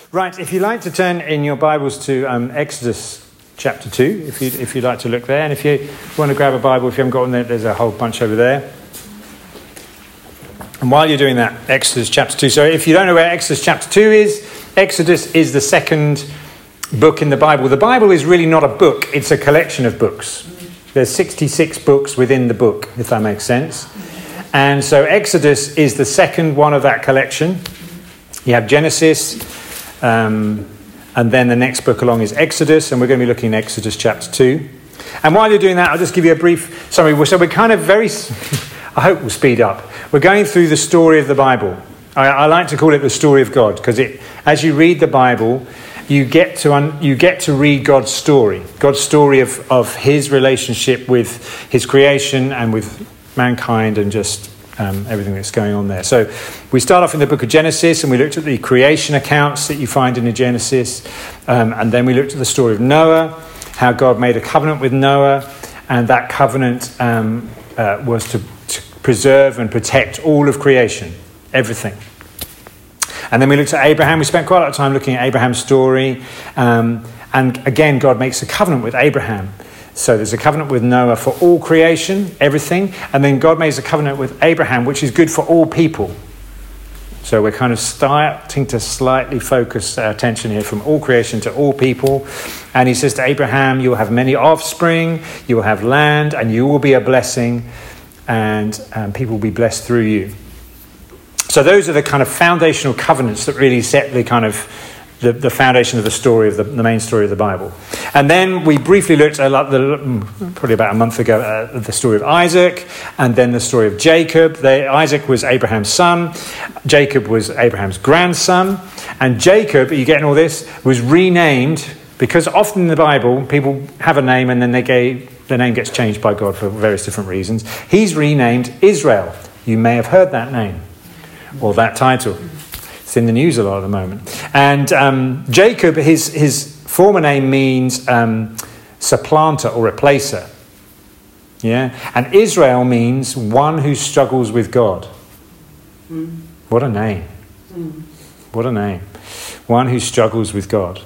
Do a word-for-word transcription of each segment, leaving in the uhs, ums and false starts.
Right, if you'd like to turn in your Bibles to um, Exodus chapter two, if, you, if you'd like to look there. And if you want to grab a Bible, if you haven't got one there, there's a whole bunch over there. And while you're doing that, Exodus chapter two. So if you don't know where Exodus chapter two is, Exodus is the second book in the Bible. The Bible is really not a book, it's a collection of books. There's sixty-six books within the book, if that makes sense. And so Exodus is the second one of that collection. You have Genesis, um, and then the next book along is Exodus, and we're going to be looking at Exodus chapter two. And while you're doing that, I'll just give you a brief summary. So we're kind of very, I hope we'll speed up. We're going through the story of the Bible. I, I like to call it the story of God, because it, as you read the Bible, you get to un, you get to read God's story, God's story of, of his relationship with his creation and with mankind and just um, everything that's going on there. So we start off in the book of Genesis, and we looked at the creation accounts that you find in the Genesis, um, and then we looked at the story of Noah, how God made a covenant with Noah, and that covenant um, uh, was to, to preserve and protect all of creation, everything. And then we looked at Abraham. We spent quite a lot of time looking at Abraham's story. Um, and again, God makes a covenant with Abraham. So there's a covenant with Noah for all creation, everything. And then God makes a covenant with Abraham, which is good for all people. So we're kind of starting to slightly focus our attention here from all creation to all people. And he says to Abraham, you will have many offspring, you will have land, and you will be a blessing, and um, people will be blessed through you. So those are the kind of foundational covenants that really set the kind of the, the foundation of the story of the, the main story of the Bible. And then we briefly looked at the, probably about a month ago at the story of Isaac, and then the story of Jacob. They, Isaac was Abraham's son, Jacob was Abraham's grandson, and Jacob, are you getting all this, was renamed because often in the Bible people have a name and then they gave, the name gets changed by God for various different reasons. He's renamed Israel. You may have heard that name or that title. It's in the news a lot at the moment. And um, Jacob, his his former name means um, supplanter or replacer. Yeah, and Israel means one who struggles with God. Mm. What a name! Mm. What a name! One who struggles with God.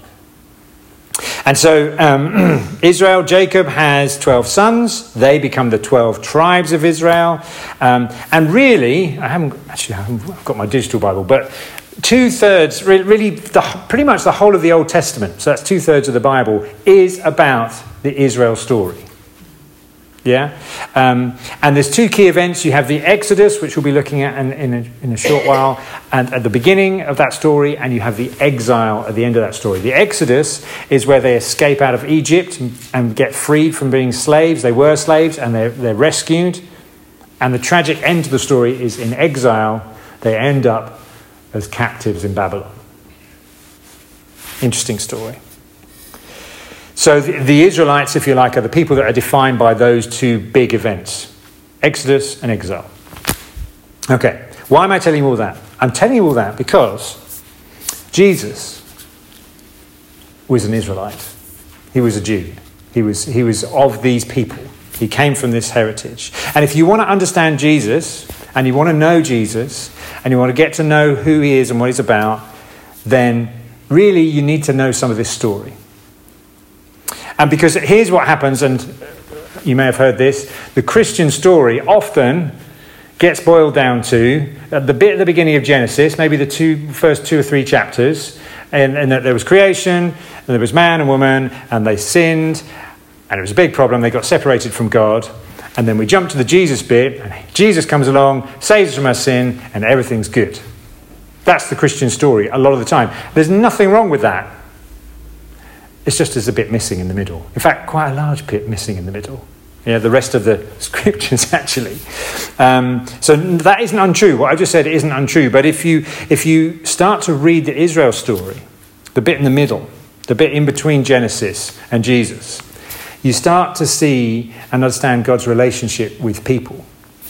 And so um, Israel, Jacob has twelve sons. They become the twelve tribes of Israel. Um, and really, I haven't actually I haven't I've got my digital Bible, but two thirds, really, the, pretty much the whole of the Old Testament. So that's two thirds of the Bible is about the Israel story. Yeah, um, and there's two key events. You have the Exodus, which we'll be looking at in, in, a, in a short while, and at the beginning of that story, and you have the exile at the end of that story. The Exodus is where they escape out of Egypt and, and get freed from being slaves. They were slaves, and they're, they're rescued. And the tragic end to the story is in exile. They end up as captives in Babylon. Interesting story. So the, the Israelites, if you like, are the people that are defined by those two big events, Exodus and exile. Okay, why am I telling you all that? I'm telling you all that because Jesus was an Israelite. He was a Jew. He was, he was of these people. He came from this heritage. And if you want to understand Jesus, and you want to know Jesus, and you want to get to know who he is and what he's about, then really you need to know some of this story. And because here's what happens, and you may have heard this, the Christian story often gets boiled down to at the bit at the beginning of Genesis, maybe the two first two or three chapters, and, and that there was creation, and there was man and woman, and they sinned, and it was a big problem. They got separated from God, and then we jump to the Jesus bit, and Jesus comes along, saves us from our sin, and everything's good. That's the Christian story a lot of the time. There's nothing wrong with that. It's just there's a bit missing in the middle. In fact, quite a large bit missing in the middle. Yeah, the rest of the scriptures, actually. Um, so that isn't untrue. What I just said isn't untrue. But if you if you start to read the Israel story, the bit in the middle, the bit in between Genesis and Jesus, you start to see and understand God's relationship with people.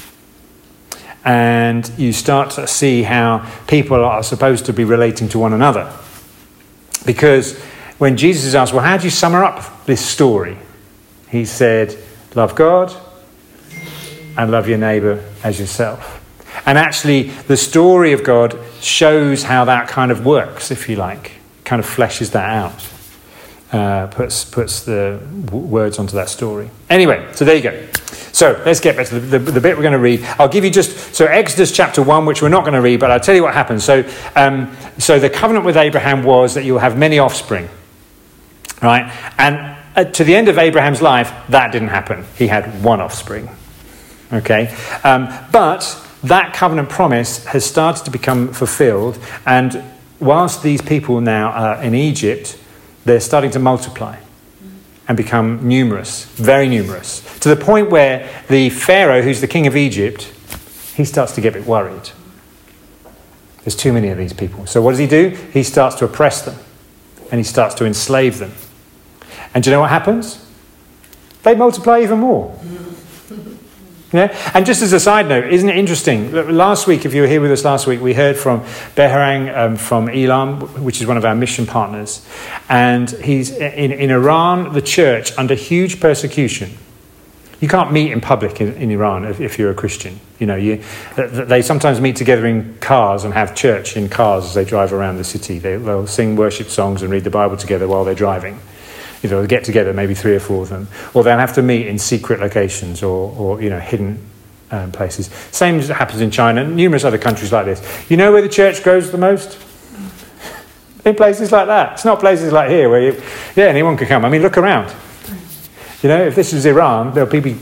And you start to see how people are supposed to be relating to one another. Because when Jesus is asked, well, how do you sum up this story? He said, love God and love your neighbour as yourself. And actually, the story of God shows how that kind of works, if you like. kind of fleshes that out, uh, puts puts the w- words onto that story. Anyway, so there you go. So let's get back to the, the, the bit we're going to read. I'll give you just, so Exodus chapter one, which we're not going to read, but I'll tell you what happens. So, um, so the covenant with Abraham was that you'll have many offspring, right? And uh, to the end of Abraham's life, that didn't happen. He had one offspring, okay? Um, but that covenant promise has started to become fulfilled, and whilst these people now are in Egypt, they're starting to multiply and become numerous, very numerous, to the point where the Pharaoh, who's the king of Egypt, he starts to get a bit worried. There's too many of these people. So what does he do? He starts to oppress them, and he starts to enslave them. And do you know what happens? They multiply even more. Yeah? And just as a side note, isn't it interesting? Last week, if you were here with us last week, we heard from Beharang um, from Elam, which is one of our mission partners. And he's in, in Iran, the church, under huge persecution. You can't meet in public in, in Iran if, if you're a Christian. You know, you, they sometimes meet together in cars and have church in cars as they drive around the city. They, they'll sing worship songs and read the Bible together while they're driving. You know, they'll get together, maybe three or four of them. Or they'll have to meet in secret locations or, or you know, hidden um, places. Same as happens in China and numerous other countries like this. You know where the church grows the most? In places like that. It's not places like here where, you, yeah, anyone can come. I mean, look around. You know, if this is Iran, there'll be...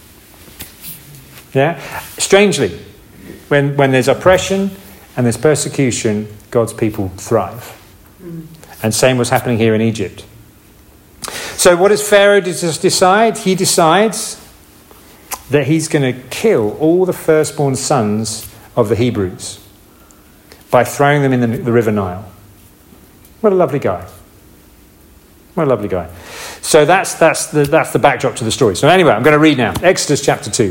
Yeah? Strangely, when, when there's oppression and there's persecution, God's people thrive. And same was happening here in Egypt. So what does Pharaoh just decide? He decides that he's going to kill all the firstborn sons of the Hebrews by throwing them in the, the River Nile. What a lovely guy. What a lovely guy. So that's, that's, the, that's the backdrop to the story. So anyway, I'm going to read now. Exodus chapter two.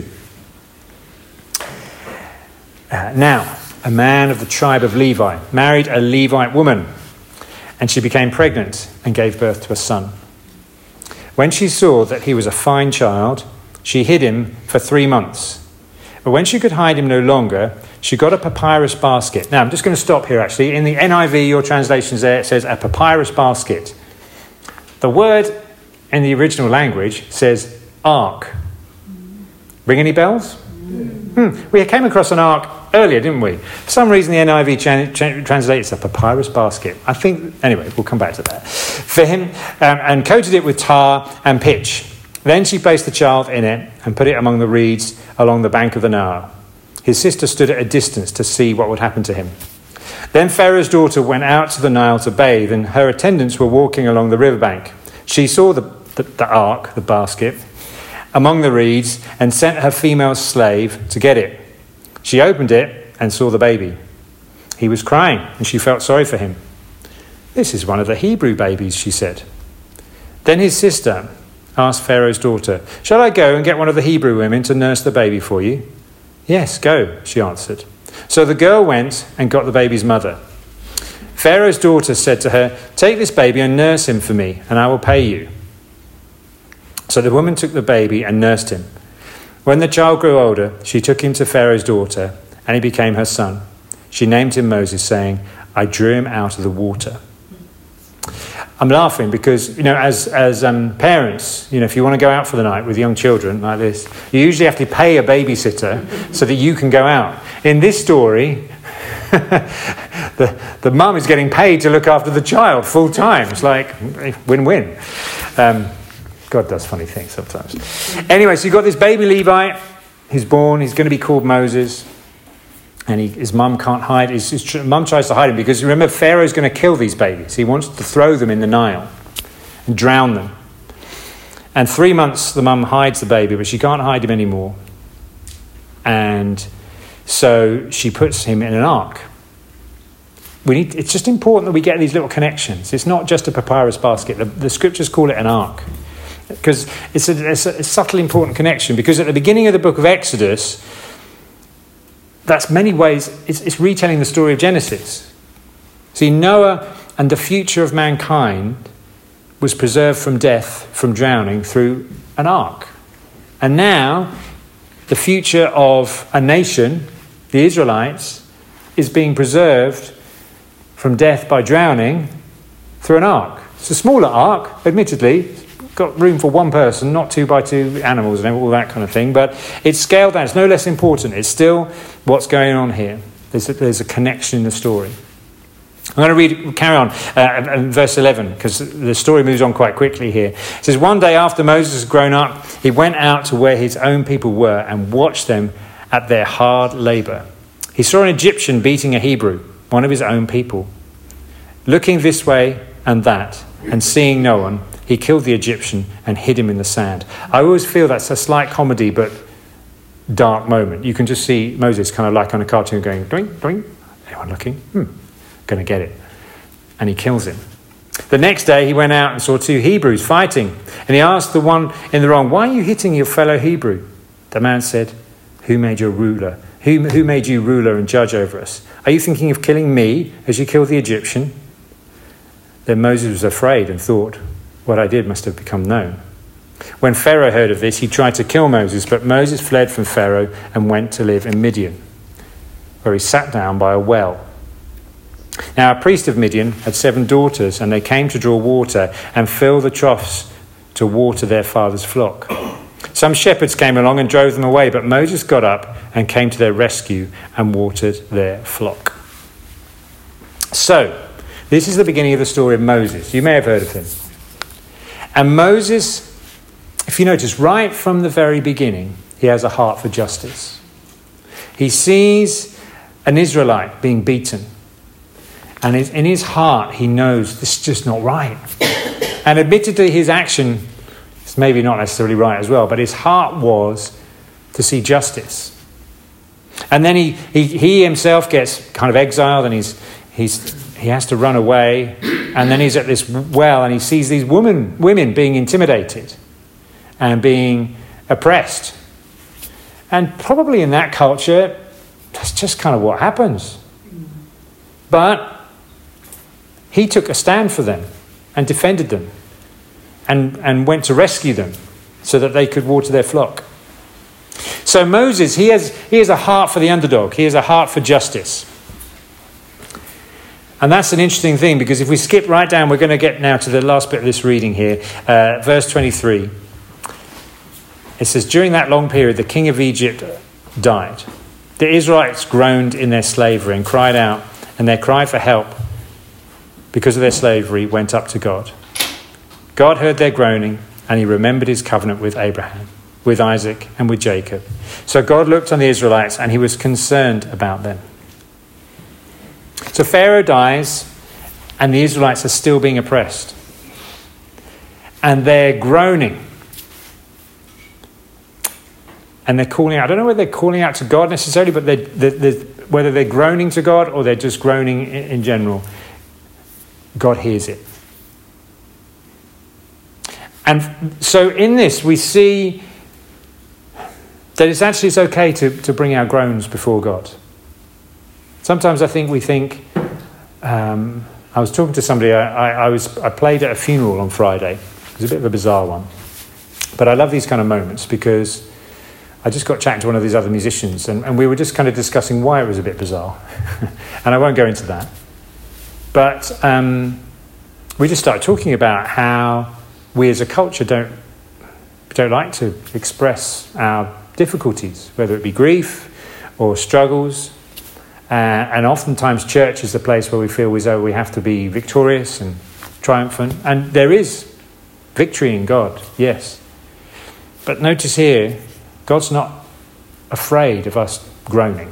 Uh, now, a man of the tribe of Levi married a Levite woman, and she became pregnant and gave birth to a son. When she saw that he was a fine child, she hid him for three months. But when she could hide him no longer, she got a papyrus basket. Now, I'm just going to stop here, actually. In the N I V, your translations there, it says a papyrus basket. The word in the original language says ark. Ring any bells? Hmm. We came across an ark earlier, didn't we? For some reason, the N I V chan- chan- translates a papyrus basket. I think, anyway, we'll come back to that. For him, um, and coated it with tar and pitch. Then she placed the child in it and put it among the reeds along the bank of the Nile. His sister stood at a distance to see what would happen to him. Then Pharaoh's daughter went out to the Nile to bathe, and her attendants were walking along the riverbank. She saw the, the, the ark, the basket, among the reeds, and sent her female slave to get it. She opened it and saw the baby. He was crying, and she felt sorry for him. "This is one of the Hebrew babies," she said. Then his sister asked Pharaoh's daughter, "Shall I go and get one of the Hebrew women to nurse the baby for you?" "Yes, go," she answered. So the girl went and got the baby's mother. Pharaoh's daughter said to her, "Take this baby and nurse him for me, and I will pay you." So the woman took the baby and nursed him. When the child grew older, she took him to Pharaoh's daughter, and he became her son. She named him Moses, saying, "I drew him out of the water." I'm laughing because, you know, as as um, parents, you know, if you want to go out for the night with young children like this, you usually have to pay a babysitter so that you can go out. In this story, the the mum is getting paid to look after the child full time. It's like win-win. Um, God does funny things sometimes. Anyway, so you've got this baby Levi. He's born. He's going to be called Moses. And he, his mum can't hide. His, his mum tries to hide him because, remember, Pharaoh's going to kill these babies. He wants to throw them in the Nile and drown them. And three months the mum hides the baby, but she can't hide him anymore. And so she puts him in an ark. We need, it's just important that we get these little connections. It's not just a papyrus basket. The, the scriptures call it an ark. Because it's a, it's a subtle, important connection. Because at the beginning of the book of Exodus, that's many ways, it's, it's retelling the story of Genesis. See, Noah and the future of mankind was preserved from death, from drowning, through an ark. And now, the future of a nation, the Israelites, is being preserved from death by drowning through an ark. It's a smaller ark, admittedly. Got room for one person, not two by two animals and all that kind of thing. But it's scaled down. It's no less important. It's still what's going on here. There's a, there's a connection in the story. I'm going to read, carry on, uh, in verse eleven, because the story moves on quite quickly here. It says, one day after Moses had grown up, he went out to where his own people were and watched them at their hard labour. He saw an Egyptian beating a Hebrew, one of his own people. Looking this way and that, and seeing no one, he killed the Egyptian and hid him in the sand. I always feel that's a slight comedy, but dark moment. You can just see Moses kind of like on a cartoon going, doing, doing. Anyone looking? Hmm. Going to get it. And he kills him. The next day he went out and saw two Hebrews fighting, and he asked the one in the wrong, why are you hitting your fellow Hebrew? The man said, who made you ruler? Who, who made you ruler and judge over us? Are you thinking of killing me as you killed the Egyptian? Then Moses was afraid and thought, what I did must have become known. When Pharaoh heard of this, he tried to kill Moses, but Moses fled from Pharaoh and went to live in Midian, where he sat down by a well. Now a priest of Midian had seven daughters, and they came to draw water and fill the troughs to water their father's flock. Some shepherds came along and drove them away, but Moses got up and came to their rescue and watered their flock. So, this is the beginning of the story of Moses. You may have heard of him. And Moses, if you notice, right from the very beginning, he has a heart for justice. He sees an Israelite being beaten. And in his heart, he knows this is just not right. And admittedly, his action is maybe not necessarily right as well, but his heart was to see justice. And then he he, he himself gets kind of exiled, and he's he's he has to run away. And then he's at this well, and he sees these women women being intimidated and being oppressed. And probably in that culture, that's just kind of what happens. But he took a stand for them and defended them and, and went to rescue them so that they could water their flock. So Moses, he has, he has a heart for the underdog. He has a heart for justice. And that's an interesting thing, because if we skip right down, we're going to get now to the last bit of this reading here. Uh, verse twenty-three. It says, during that long period, the king of Egypt died. The Israelites groaned in their slavery and cried out, and their cry for help because of their slavery went up to God. God heard their groaning, and he remembered his covenant with Abraham, with Isaac, and with Jacob. So God looked on the Israelites, and he was concerned about them. So Pharaoh dies, and the Israelites are still being oppressed. And they're groaning. And they're calling out. I don't know whether they're calling out to God necessarily, but they're, they're, they're, whether they're groaning to God or they're just groaning in, in general, God hears it. And so in this, we see that it's actually it's okay to, to bring our groans before God. Sometimes I think we think, um, I was talking to somebody, I, I, I was I played at a funeral on Friday. It was a bit of a bizarre one. But I love these kind of moments because I just got chatting to one of these other musicians, and, and we were just kind of discussing why it was a bit bizarre. And I won't go into that. But um, we just started talking about how we as a culture don't don't like to express our difficulties, whether it be grief or struggles. Uh, and oftentimes church is the place where we feel as though we have to be victorious and triumphant. And there is victory in God, yes. But notice here, God's not afraid of us groaning.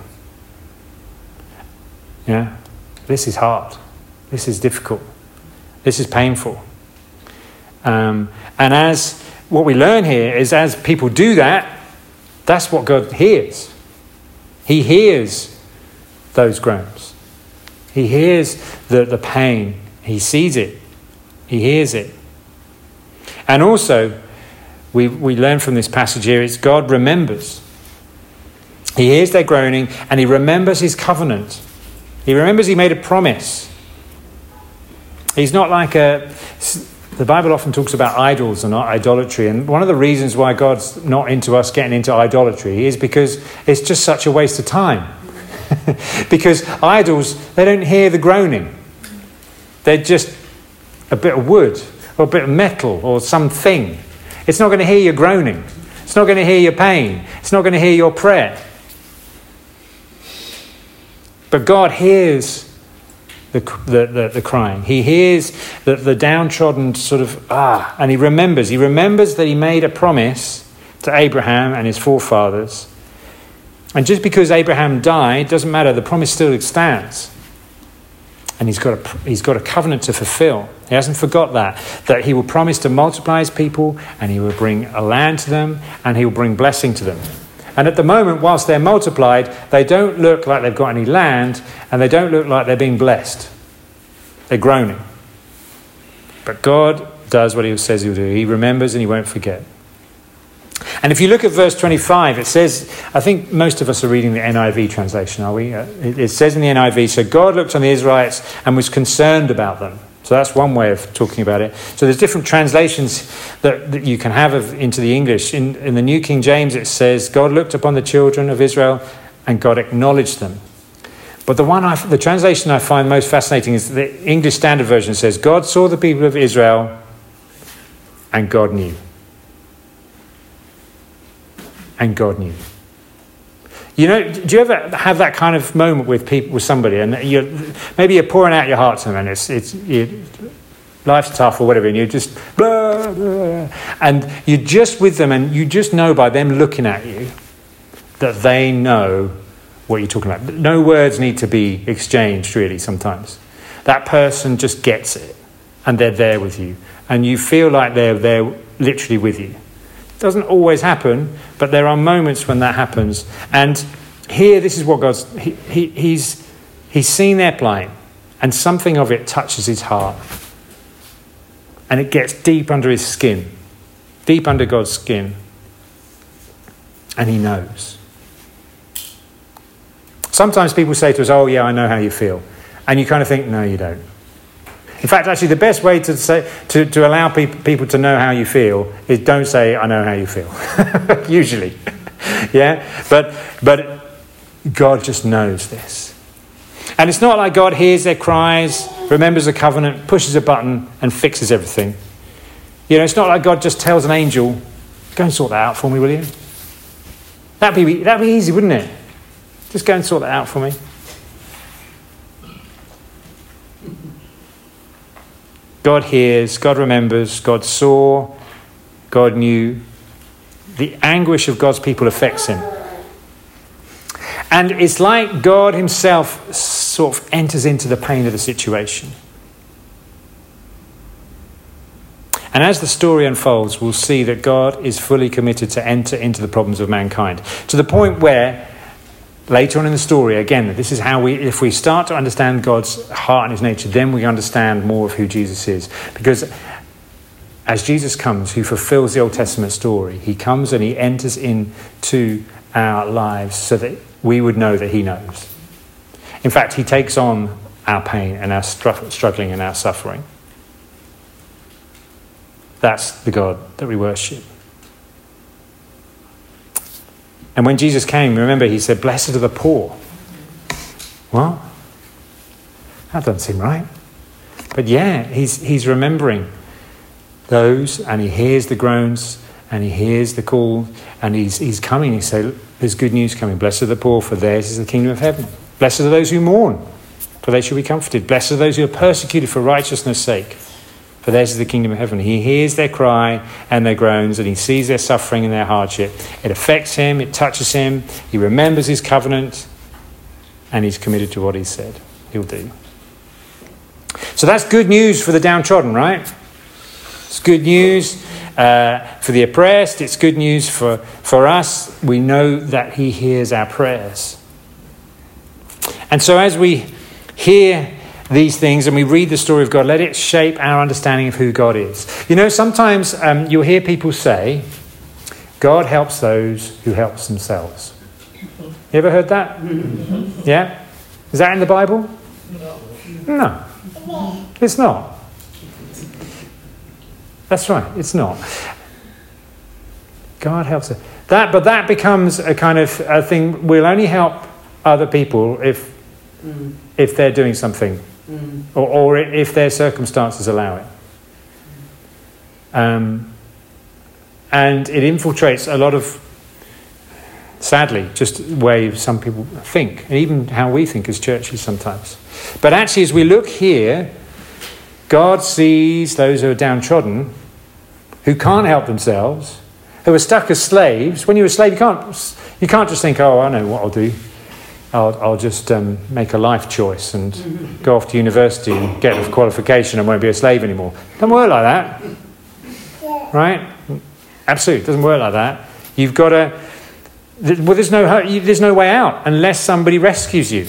Yeah, this is hard. This is difficult. This is painful. Um, and as what we learn here is, as people do that, that's what God hears. He hears those groans. He hears the, the pain. He sees it. He hears it. And also, we, we learn from this passage here, is God remembers. He hears their groaning, and he remembers his covenant. He remembers he made a promise. He's not like a... The Bible often talks about idols and idolatry, and one of the reasons why God's not into us getting into idolatry is because it's just such a waste of time. Because idols, they don't hear the groaning. They're just a bit of wood or a bit of metal or something. It's not going to hear your groaning. It's not going to hear your pain. It's not going to hear your prayer. But God hears the, the, the, the crying. He hears the, the downtrodden sort of, ah, and he remembers. He remembers that he made a promise to Abraham and his forefathers. And just because Abraham died, doesn't matter. The promise still stands. And he's got a, he's got a covenant to fulfill. He hasn't forgot that. That he will promise to multiply his people, and he will bring a land to them, and he will bring blessing to them. And at the moment, whilst they're multiplied, they don't look like they've got any land, and they don't look like they're being blessed. They're groaning. But God does what he says he'll do. He remembers and he won't forget. And if you look at verse twenty-five, it says, I think most of us are reading the N I V translation, are we? It says in the N I V, so God looked on the Israelites and was concerned about them. So that's one way of talking about it. So there's different translations that, that you can have of, into the English. In, in the New King James, it says, God looked upon the children of Israel and God acknowledged them. But the one, I, the translation I find most fascinating is the English Standard Version says, God saw the people of Israel and God knew. And God knew. You know, do you ever have that kind of moment with people, with somebody, and you're, maybe you're pouring out your heart to them, and it's it's you, life's tough or whatever, and you're just blah, blah, and you're just with them, and you just know by them looking at you that they know what you're talking about. No words need to be exchanged, really. Sometimes that person just gets it, and they're there with you, and you feel like they're there literally with you. Doesn't always happen, but there are moments when that happens. And here, this is what God's he, he, he's he's seen their plight, and something of it touches his heart, and it gets deep under his skin, deep under God's skin, and he knows. Sometimes people say to us, "Oh yeah, I know how you feel," and you kind of think, "No, you don't." In fact, actually, the best way to say to, to allow people people to know how you feel is don't say, "I know how you feel." Usually, yeah. But but God just knows this, and it's not like God hears their cries, remembers the covenant, pushes a button, and fixes everything. You know, it's not like God just tells an angel, "Go and sort that out for me, will you?" That'd be that'd be easy, wouldn't it? Just go and sort that out for me. God hears, God remembers, God saw, God knew. The anguish of God's people affects him. And it's like God himself sort of enters into the pain of the situation. And as the story unfolds, we'll see that God is fully committed to enter into the problems of mankind. To the point where, later on in the story, again, this is how we, if we start to understand God's heart and his nature, then we understand more of who Jesus is. Because as Jesus comes, who fulfills the Old Testament story, he comes and he enters into our lives so that we would know that he knows. In fact, he takes on our pain and our struggling and our suffering. That's the God that we worship. And when Jesus came, remember, he said, "Blessed are the poor." Well, that doesn't seem right. But yeah, he's he's remembering those, and he hears the groans, and he hears the call, and he's he's coming. He said, "There's good news coming. Blessed are the poor, for theirs is the kingdom of heaven. Blessed are those who mourn, for they shall be comforted. Blessed are those who are persecuted for righteousness' sake, for theirs is the kingdom of heaven." He hears their cry and their groans, and he sees their suffering and their hardship. It affects him, it touches him, he remembers his covenant, and he's committed to what he said he'll do. So that's good news for the downtrodden, right? It's good news uh, for the oppressed. It's good news for, for us. We know that he hears our prayers. And so as we hear these things and we read the story of God, let it shape our understanding of who God is. You know, sometimes um, you'll hear people say, God helps those who help themselves. You ever heard that? Yeah? Is that in the Bible? No. It's not. That's right, it's not. God helps us. That, but that becomes a kind of a thing. We'll only help other people if mm. if they're doing something, mm. or, or if their circumstances allow it. Um, and it infiltrates a lot of, sadly, just the way some people think, and even how we think as churches sometimes. But actually, as we look here, God sees those who are downtrodden, who can't help themselves, who are stuck as slaves. When you're a slave, you can't you can't just think, oh, I know what I'll do. I'll, I'll just um, make a life choice and mm-hmm. go off to university and get a qualification and won't be a slave anymore. It doesn't work like that. Yeah. Right? Absolutely, it doesn't work like that. You've got to... Well, there's no, there's no way out unless somebody rescues you.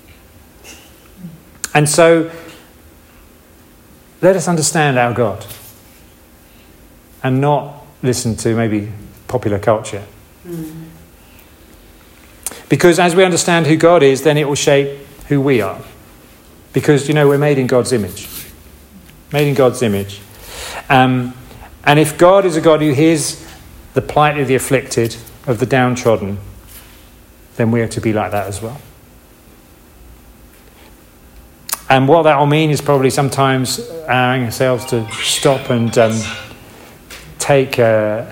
And so, let us understand our God and not listen to maybe popular culture. Mm. Because as we understand who God is, then it will shape who we are. Because, you know, we're made in God's image. Made in God's image. Um, and if God is a God who hears the plight of the afflicted, of the downtrodden, then we are to be like that as well. And what that will mean is probably sometimes allowing ourselves to stop and um, take uh,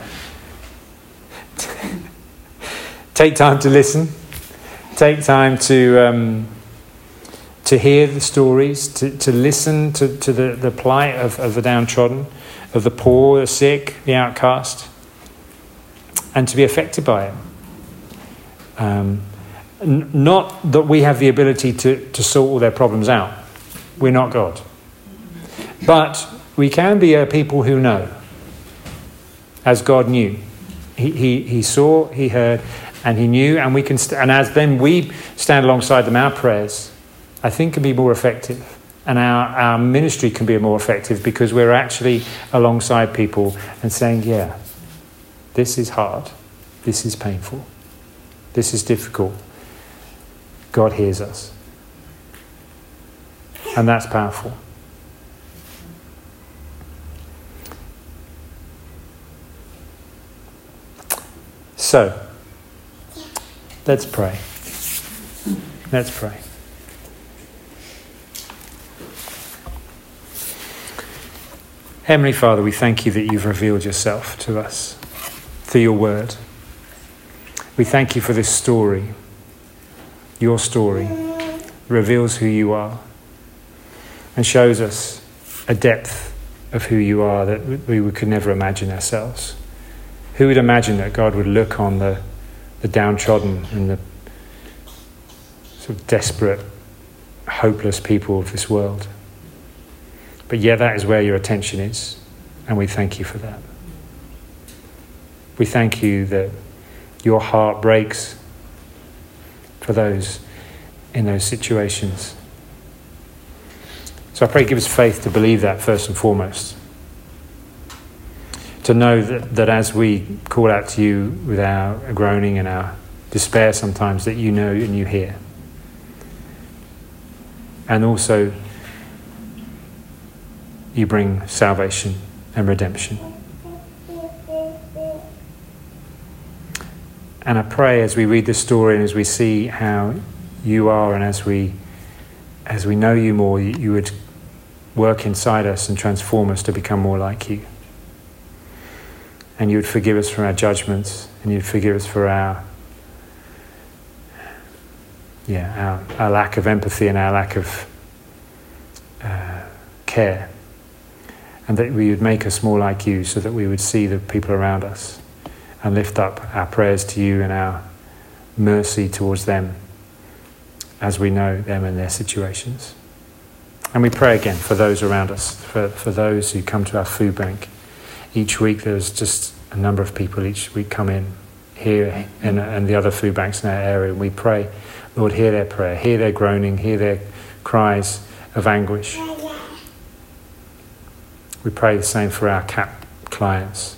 take time to listen, take time to um, to hear the stories, to, to listen to, to the, the plight of, of the downtrodden, of the poor, the sick, the outcast, and to be affected by it. Um, n- not that we have the ability to, to sort all their problems out. We're not God. But we can be a people who know, as God knew. He, he, he saw, he heard, and he knew, and we can. St- and as then we stand alongside them, our prayers, I think, can be more effective. And our, our ministry can be more effective because we're actually alongside people and saying, yeah, this is hard. This is painful. This is difficult. God hears us. And that's powerful. So, let's pray. Let's pray. Heavenly Father, we thank you that you've revealed yourself to us through your word. We thank you for this story. Your story reveals who you are and shows us a depth of who you are that we could never imagine ourselves. Who would imagine that God would look on the, the downtrodden and the sort of desperate, hopeless people of this world? But yet that is where your attention is, and we thank you for that. We thank you that your heart breaks for those in those situations. So I pray give us faith to believe that first and foremost. To know that, that as we call out to you with our groaning and our despair sometimes, that you know and you hear. And also you bring salvation and redemption. And I pray as we read this story and as we see how you are, and as we as we know you more, you, you would work inside us and transform us to become more like you. And you would forgive us for our judgments, and you'd forgive us for our yeah our, our lack of empathy and our lack of uh, care. And that we would make us more like you so that we would see the people around us and lift up our prayers to you and our mercy towards them as we know them and their situations. And we pray again for those around us, for, for those who come to our food bank. Each week there's just a number of people each week come in here and, and the other food banks in our area, and we pray, Lord, hear their prayer, hear their groaning, hear their cries of anguish. We pray the same for our C A P clients.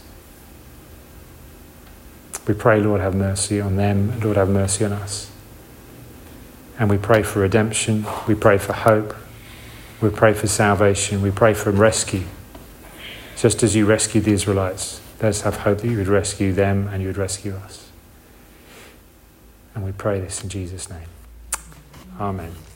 We pray, Lord, have mercy on them. Lord, have mercy on us. And we pray for redemption. We pray for hope. We pray for salvation. We pray for rescue. Just as you rescued the Israelites, let's have hope that you would rescue them and you would rescue us. And we pray this in Jesus' name. Amen.